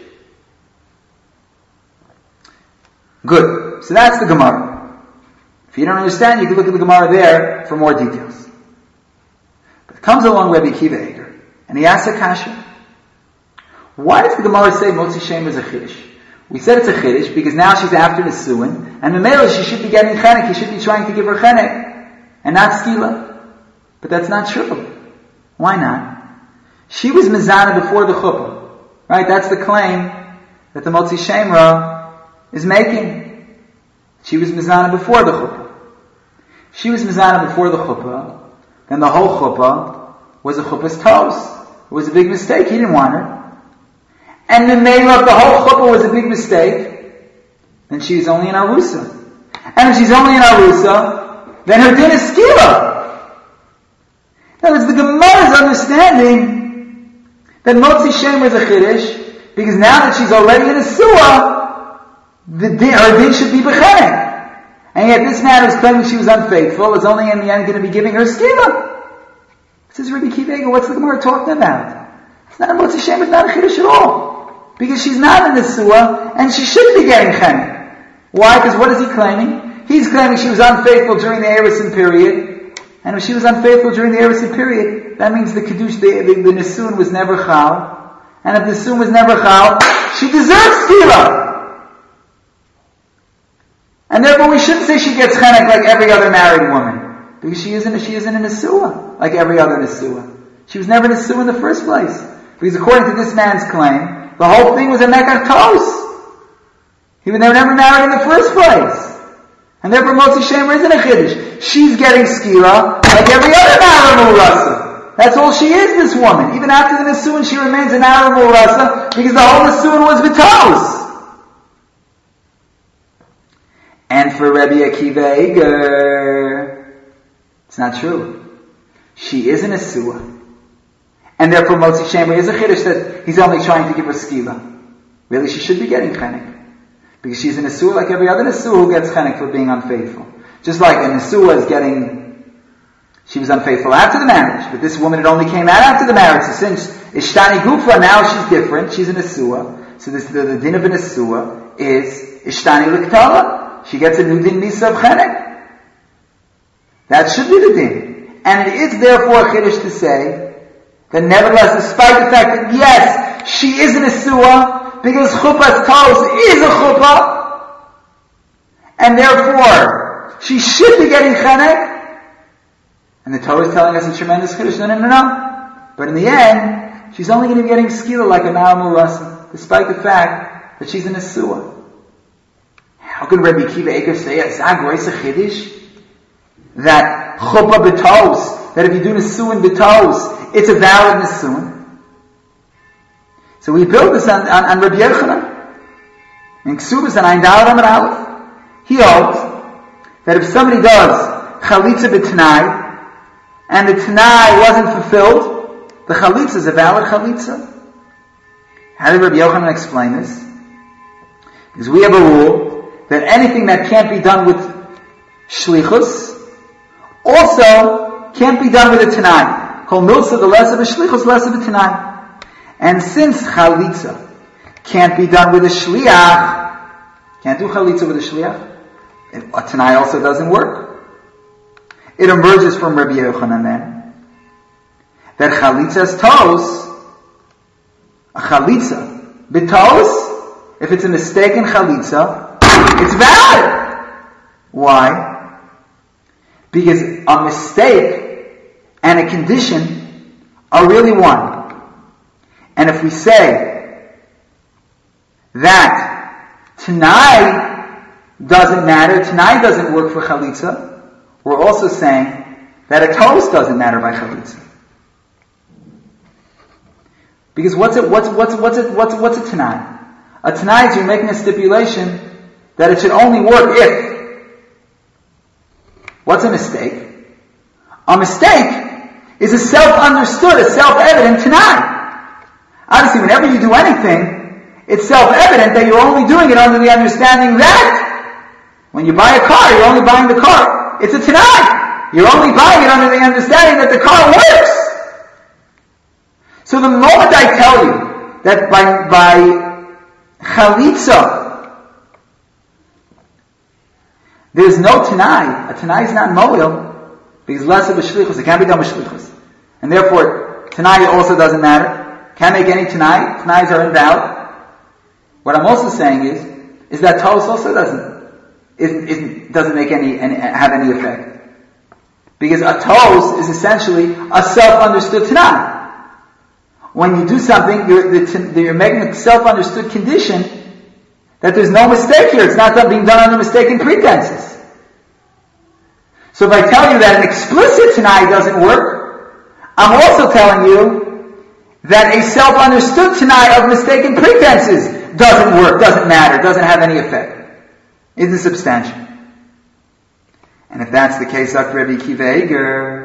Good. So that's the Gemara. If you don't understand, you can look at the Gemara there for more details. But it comes along Rebbe Akiva Eiger, and he asks a kasha. Why does the Gemara say Motzi Shemra is a chiddush? We said it's a chiddush because now she's after Nisuin, and the male she should be getting chenek, he should be trying to give her chenek, and not skila. But that's not true. Why not? She was mizana before the chuppah. Right? That's the claim that the Motzi Shemra is making. She was mizana before the chuppah. She was mizana before the chuppah, then the whole chuppah was a chuppah's toes. It was a big mistake. He didn't want her. And the name of the whole chuppah was a big mistake, then she was only an arusa. And if she's only an arusa, then her din is skila. In other words, the Gemara's understanding that Motzi Shemra is a chiddush, because now that she's already in a suah, the din, her din should be b'chenek. And yet this man who's claiming she was unfaithful is only in the end going to be giving her skila. Says Rebbe Akiva Eiger, what's the Gemara talking about? It's not a Motzi Shemra, it's not a chiddush at all. Because she's not in the suah, and she should be getting chenek. Why? Because what is he claiming? He's claiming she was unfaithful during the Erusin period, and if she was unfaithful during the Erusin period, that means the Kiddush, the, the, the Nisun was never chal, and if the Nisun was never chal, she deserves skila. And therefore we shouldn't say she gets chenek like every other married woman, because she isn't, she isn't in a suah, like every other Nisua. She was never in a suah in the first place. Because according to this man's claim, the whole thing was a mekach tos. He was never married in the first place. And therefore Motzi Shemra isn't a chiddush. She's getting skila like every other Nara Murasa. That's all she is, this woman. Even after the Nisuin, she remains an Nara Murasa because the whole Nisuin was v'tos. And for Rebbe Akiva Eiger, it's not true. She is an Nesua. And therefore Motzi Shemra is a chiddush that he's only trying to give her skila. Really, she should be getting chenek. Because she's a Nesua like every other Nesua who gets chenek for being unfaithful. Just like a Nesua is getting, she was unfaithful after the marriage, but this woman, it only came out after the marriage. So since Ishtani Gufa, now she's different, she's a Nesua. So this, the, the din of a Nesua is Ishtani Liktala. She gets a new din Misa of chenek. That should be the din. And it is therefore a chiddush to say that nevertheless, despite the fact that yes, she is an Nesua, because chuppah's toes is a chuppah, and therefore she should be getting chenek, and the Torah is telling us a tremendous chiddush. No, no, no, no. But in the end, she's only going to be getting skila like a Nara Murasa, despite the fact that she's an Nesua. How can Rebbe Akiva Eiger say a zagreis a chiddush that chuppah b'toes, that if you do Nesuin b'toes, it's a valid Nisuin? So we build this on, on, on Rabbi Yochanan. In Ksubas and Ein Daled Amud Aleph. He holds that if somebody does chalitza b'tanai, and the tanai wasn't fulfilled, the chalitza is a valid chalitza. How did Rabbi Yochanan explain this? Because we have a rule that anything that can't be done with shlichus also can't be done with a tanai. Kol milsa, the less of a shlichus, less of a tanai. And since chalitza can't be done with a shliach, can't do chalitza with a shliach, a tanai also doesn't work. It emerges from Rabbi Yochanan then that chalitza is tos. A chalitza b'tos, if it's a mistaken chalitza, it's valid. Why? Because a mistake and a condition are really one. And if we say that tanai doesn't matter, tanai doesn't work for chalitza, we're also saying that a tos doesn't matter by chalitza. Because what's it, what's, what's, what's it, what's, what's a tanai? A tanai is you're making a stipulation that it should only work if. What's a mistake? A mistake is a self-understood, a self-evident tanai. Obviously, whenever you do anything, it's self-evident that you're only doing it under the understanding that when you buy a car, you're only buying the car. It's a tanai. You're only buying it under the understanding that the car works. So the moment I tell you that by, by chalitza, there's no tanai, a tanai is not moil, because less of a shlichus, it can't be done with shlichus. And therefore, tanai also doesn't matter. Can't make any tanai, tanais are invalid. What I'm also saying is, is that tos also doesn't, isn't, isn't, doesn't make any, any, have any effect. Because a tos is essentially a self-understood tanai. When you do something, you're, you're making a self-understood condition that there's no mistake here. It's not being done under mistaken pretenses. So if I tell you that an explicit tanai doesn't work, I'm also telling you that a self-understood tanai of mistaken pretenses doesn't work, doesn't matter, doesn't have any effect. Isn't substantial. And if that's the case, Rabbi Akiva Eiger,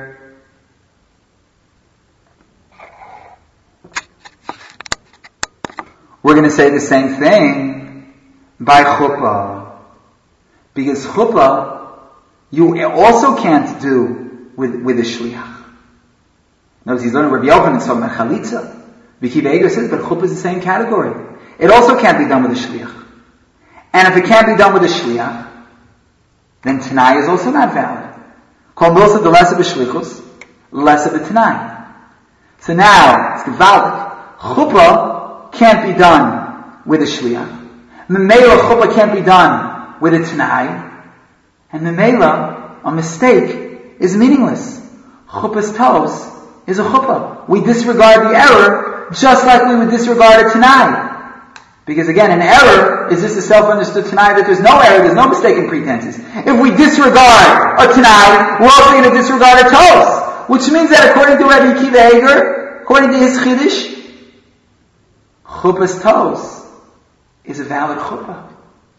we're going to say the same thing by chuppah. Because chuppah, you also can't do with, with a shliach. Notice he's learning Rabbi Yochanan, it's talking about chalitza. Rabbi Akiva Eiger says, but chuppah is the same category. It also can't be done with a shliach. And if it can't be done with a shliach, then tanai is also not valid. Kol milsa, the less of a shlichus, less of a tanai. So now, it's gevaldik. Chuppah can't be done with a shliach. Memela chuppah can't be done with a tanai. And memela, a mistake, is meaningless. Chuppah's tos is a chuppah. We disregard the error just like we would disregard a tanai. Because again, an error is just a self-understood tanai that there's no error, there's no mistaken pretenses. If we disregard a tanai, we're also going to disregard a tos. Which means that according to Rabbi Akiva Eiger, according to his chiddush, chuppah's tos is a valid chuppah.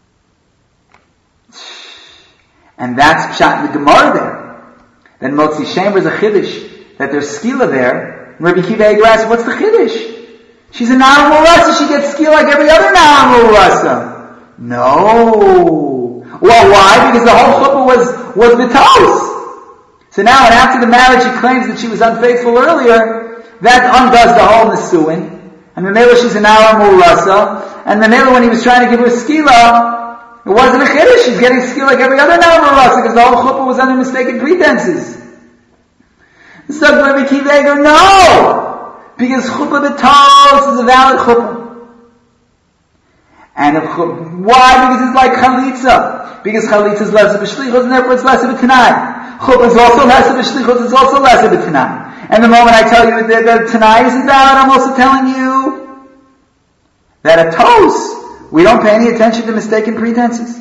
And that's pshat in the Gemara there. Then Motzi Shemer is a chiddush, that there's skila there. And Rabbi Akiva Eiger asks, what's the chiddush? She's a Na'am Urasa, she gets skila like every other Na'am Urasa. No. Well, why? Because the whole chuppah was, was the tos. So now, and after the marriage, she claims that she was unfaithful earlier, that undoes the whole Nesuin. And Memela, she's an Na'am Urasa. And Memela, when he was trying to give her skila, it wasn't a chiddush. She's getting skila like every other Na'am Urasa, because the whole chuppah was under mistaken pretenses. So Rabbi Akiva Eiger, no! Because chuppah b'tos is a valid chuppah. And if, why? Because it's like chalitza. Because chalitza is less of a shlichus, and therefore it's less of a tanai. Chuppah is also less of a shlichus, it's also less of a tanai. And the moment I tell you that the tanai isn't valid, I'm also telling you that a tos, we don't pay any attention to mistaken pretenses.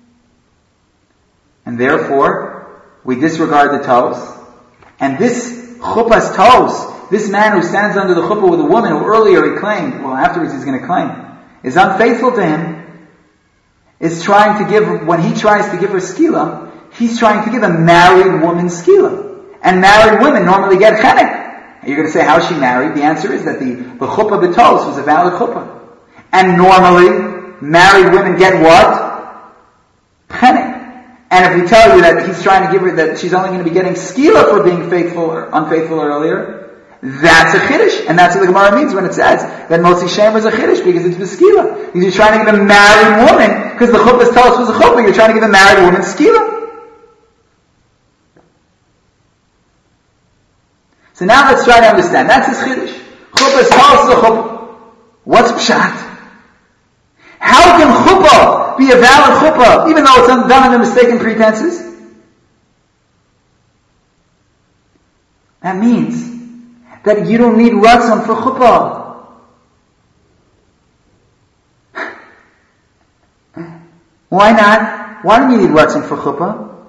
And therefore, we disregard the tos. And this chuppah's tos, this man who stands under the chuppah with a woman who earlier he claimed, well afterwards he's going to claim, is unfaithful to him, is trying to give, when he tries to give her skila, He's trying to give a married woman skila. And married women normally get chenek. And you're going to say, how is she married? The answer is that the, the chuppah b'tos was a valid chuppah. And normally, married women get what? Chenek. And if we tell you that he's trying to give her, that she's only going to be getting skila for being faithful or unfaithful earlier, that's a chiddush. And that's what the Gemara means when it says that Motzi Shem is a chiddush, because it's b'skila. Because you're trying to give a married woman, because the chuppah's toast was a chuppah, you're trying to give a married woman skila. So now let's try to understand. That's his chiddush. Chuppah's toast is a chuppah. What's pshat? How can chuppah be a valid chuppah, even though it's done under mistaken pretenses? That means that you don't need ratzon for chuppah. Why not? Why don't you need ratzon for chuppah?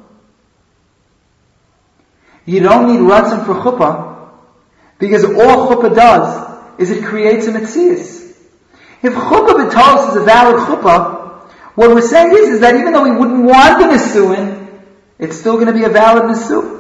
You don't need ratzon for chuppah because all chuppah does is it creates a metzias. If chuppah b'tos is a valid chuppah, what we're saying is, is that even though we wouldn't want the nisuin, it's still going to be a valid nisu.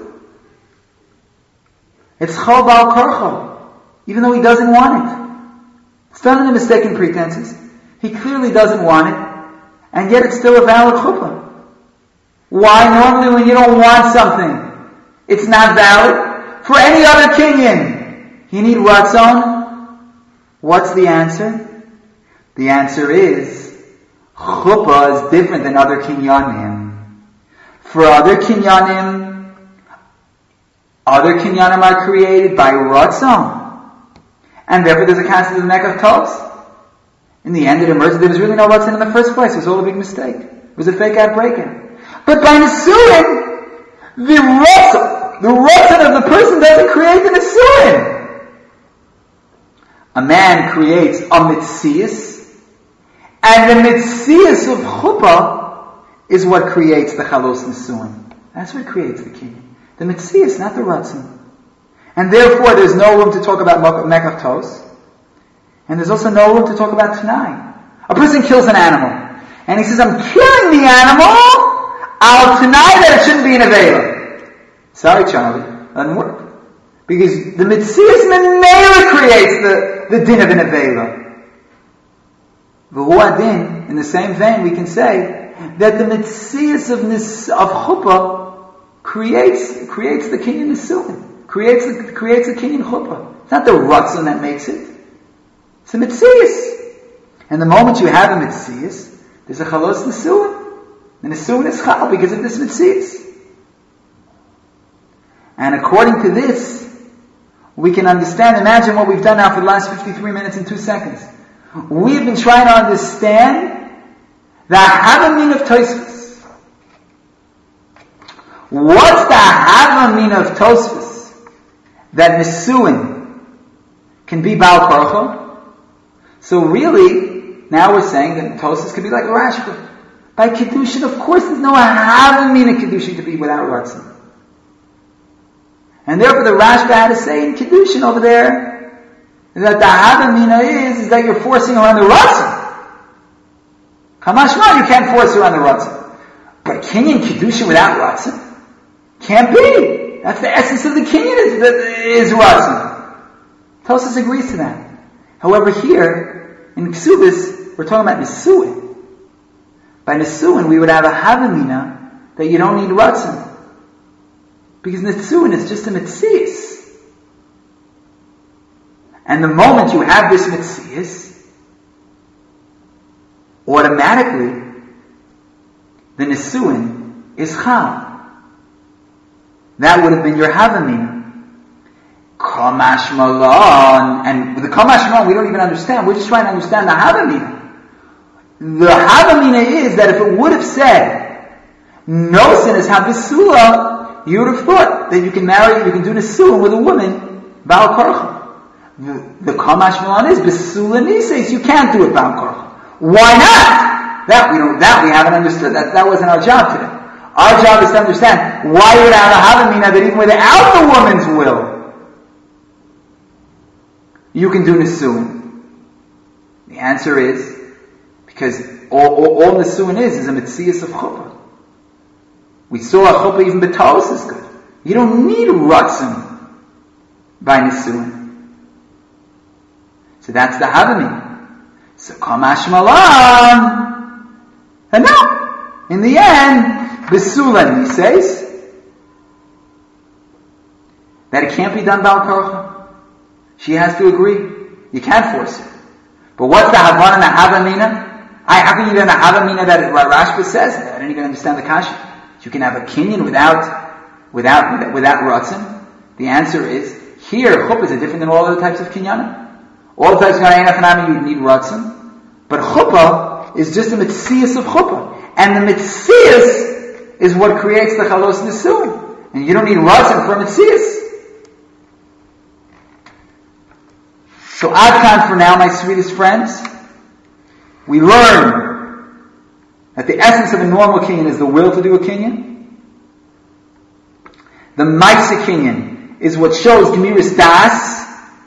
It's chol bal korcho, even though he doesn't want it. It's done under mistaken pretenses. He clearly doesn't want it, and yet it's still a valid chuppah. Why? Normally when you don't want something, it's not valid. For any other kinyan, you need ratzon. What's the answer? The answer is, chuppah is different than other kinyanim. For other kinyanim, other kinyanim are created by ratzon. And therefore there's a concept of mekach tos. In the end it emerged there was really no ratzon in the first place. It was all a big mistake. It was a fake out break-in. But by nisuin, the ratzon, the ratzon of the person doesn't create the nisuin. A man creates a mitzias, and the mitzias of chuppah is what creates the chalos nisuin. That's what creates the king. The mitzias, not the ratzon. And therefore there's no room to talk about mekach tos. And there's also no room to talk about t'nai. A person kills an animal. And he says, I'm killing the animal, I'll t'nai that it shouldn't be an avela. Sorry, Charlie. Doesn't work. Because the mitzias menela creates the, the din of an avela. V'hu adin, in the same vein, we can say that the mitzias of nis, of chuppah creates, creates the kinyan nisuin. Creates the, creates the kinyan chuppah. It's not the ratzon that makes it. It's a mitzias. And the moment you have a mitzias, there's a chalos nisuin. The nisuin is chal because of this mitzias. And according to this, we can understand, imagine what we've done now for the last fifty-three minutes and two seconds. We've been trying to understand the havamin of Tosfos. What's the havamin of Tosfos? That nisuin can be bal korcho. So really, now we're saying that Tosfos could be like a Rashba. By Kiddushin, of course, there's no havamin of Kiddushin to be without ratzon. And therefore the Rashba had to say in Kiddushin over there, that the havamina is, is that you're forcing her on the ratzon. Kamashma, you can't force her on the ratzon. But kinyan Kiddushin without ratzon? Can't be. That's the essence of the kinyan is, is ratzon. Tosfos agrees to that. However, here, in Ksubis, we're talking about Nisuin. By Nisuin, we would have a havamina that you don't need ratzon. Because Nisuin is just a mitzias. And the moment you have this mitzias, automatically, the Nisuin is chal. That would have been your havamina. Kamash malon. And with the kamash malon, we don't even understand. We're just trying to understand the havamina. The havamina is that if it would have said, no sin is habisula, you would have thought that you can marry, you can do nisuin with a woman, bal korcha. The, the kamash malon is besula nises. You can't do it bal korcha. Why not? That we don't. That we haven't understood. That that wasn't our job today. Our job is to understand why you would have a havamina that even without the woman's will, you can do nisuin. The answer is because all, all, all nisuin is is a mitzias of chuppah. We saw a chuppah even b'tos is good. You don't need ratzon by nisuin. So that's the havamina. So kamash malan. And no, in the end, besulan, he says that it can't be done bal karcha. She has to agree. You can't force it. But what's the havan and the havamina? I how can you get a havamina that Rashba says? I don't even understand the kasha. You can have a kinyan without, without, without ratzon. The answer is, here, chuppah is different than all other types of kinyanim. All the types of kinyanim, you need ratzon. But chuppah is just a mitzias of chuppah. And the mitzias is what creates the chalos nisuin. And you don't need ratzon for a mitzias. So Adkan for now, my sweetest friends, we learn that the essence of a normal kinyan is the will to do a kinyan. The Maisa kinyan is what shows Gemiris Das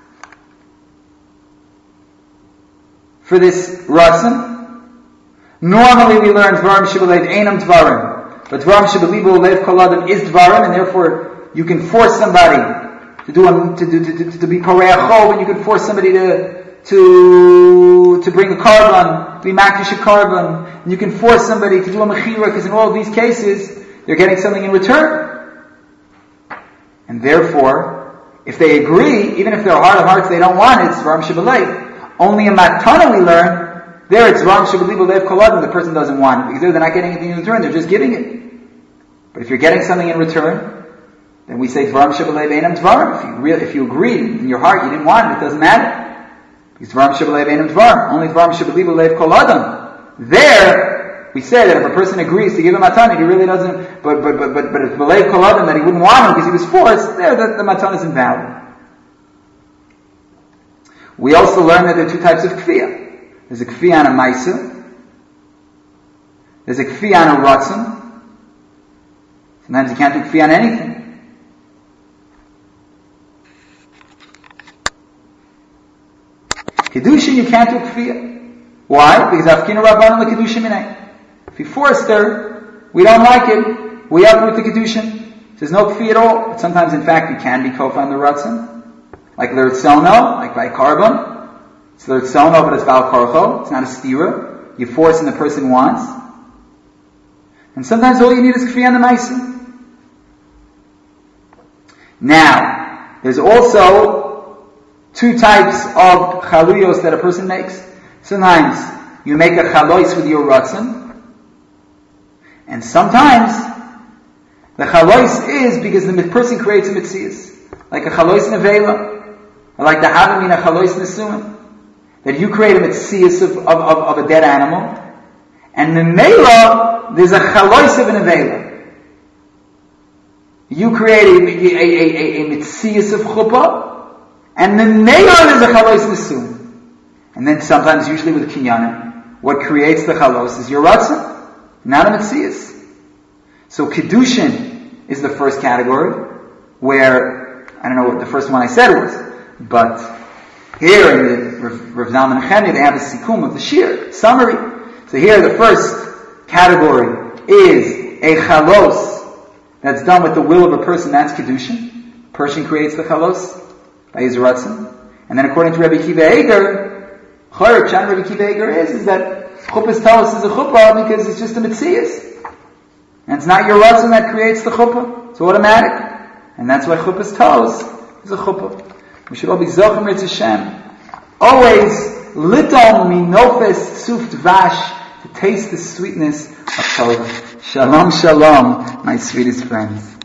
for this Ratzon. Normally we learn Dvarim Shebelev Einam Dvarim, but Dvarim Shebelev Lev Kol Adam is Dvarim, and therefore you can force somebody to do a, to, do, to, to, to be Parei Achol, and you can force somebody to to to bring a carbon, to be Makdish a carbon, and you can force somebody to do a Mechira, because in all of these cases, they're getting something in return. And therefore, if they agree, even if their heart of hearts they don't want it, it's Dvarim Shebelev. Only in Matana we learn, there it's Dvarim Shebelev Lev Kol Adam, the person doesn't want it, because they're not getting anything in return, they're just giving it. But if you're getting something in return, then we say Dvarim Shebelev Einam Dvarim. If you really, if you agree in your heart, you didn't want it, it doesn't matter. Because Dvarim Shebelev Einam Dvarim. Only Dvarim Shebelev Lev Kol Adam. There, we say that if a person agrees to give him matana, he really doesn't, but, but, but, but, but if Belev Kol Adam, that he wouldn't want him because he was forced, there, the, the matana is invalid. We also learn that there are two types of kfiyah. There's a kfiyah and a maisa. There's a kfiyah and a ratzon. Sometimes you can't do kfiyah on anything. Kedushin, you can't do kfiyah. Why? Because Afkina Rabbanan l'Kedushin minay. If you forced her, we don't like it, we uproot the Kedushin. There's no kfiyah at all. But sometimes, in fact, you can be kofa on the Ratzon. Like L'Ritzono, like by Carbon. It's L'Ritzono, but it's Bal Korcho. It's not a stira. You force and the person wants. And sometimes all you need is kfiyah on the Maisa. Now, there's also two types of chaluyos that a person makes. Sometimes you make a chalois with your ratzon, and sometimes the chalois is because the person creates a mitzias, like a chalois nevela, or like the havamina chalois nesuin, that you create a mitzias of, of, of, of a dead animal, and the mela there's a chalois of a nevela. You create a, a, a, a, a mitzias of chuppah, and the neon is a chalos nesum. And then sometimes, usually with kinyanim, what creates the chalos is your ratzon, not a mitzias. So kedushin is the first category, where, I don't know what the first one I said was, but here in the Rav Zalman Nechemia, they have a sikum of the shir, summary. So here the first category is a chalos that's done with the will of a person, that's kedushin. Person creates the chalos by his ratzon. And then according to Rabbi Kiva Eger, Chayr Pshat Rabbi Kiva Eger is, is that chuppah's talis is a chuppah because it's just a mitzias. And it's not your ratzon that creates the chuppah. It's automatic. And that's why chuppah's talis is a chuppah. We should all be zochim Ritz Hashem. Always litom minofes tzuf dvash, to taste the sweetness of Torah. Shalom, shalom, my sweetest friends.